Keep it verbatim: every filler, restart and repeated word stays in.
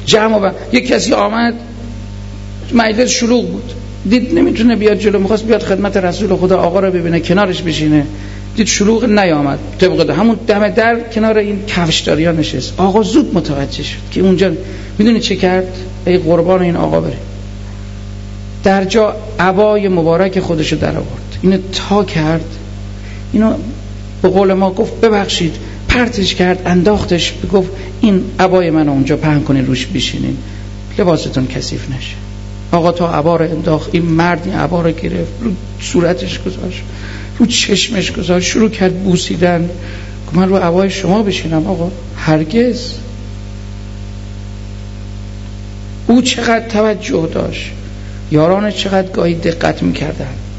جمع و یک کسی آمد مجلس شلوغ بود، دید نمیتونه بیاد جلو، میخواست بیاد خدمت رسول خدا آقا رو ببینه کنارش بشینه، دید شلوغ نیامد، طبق همون دم در کنار این کفشداریا نشست. آقا زود متوجه شد که اونجا میدونی چه کرد؟ ای قربان این آقا بره، در جا عبای مبارک خودشو در آورد، اینو تا کرد، اینو به قول ما گفت ببخشید، پرتش کرد، انداختش، گفت این عبای منو اونجا پهن کنین روش بشینین لباستون کثیف نشه. آقا تا عبا رو انداخت، این مرد این عبا رو گرفت، رو صورتش گذاشت، رو چشمش گذاشت، شروع کرد بوسیدن. من رو عبای شما بشینم آقا؟ هرگز. او چقدر توجه داشت، یاران چقدر گاهی دقت میکردن.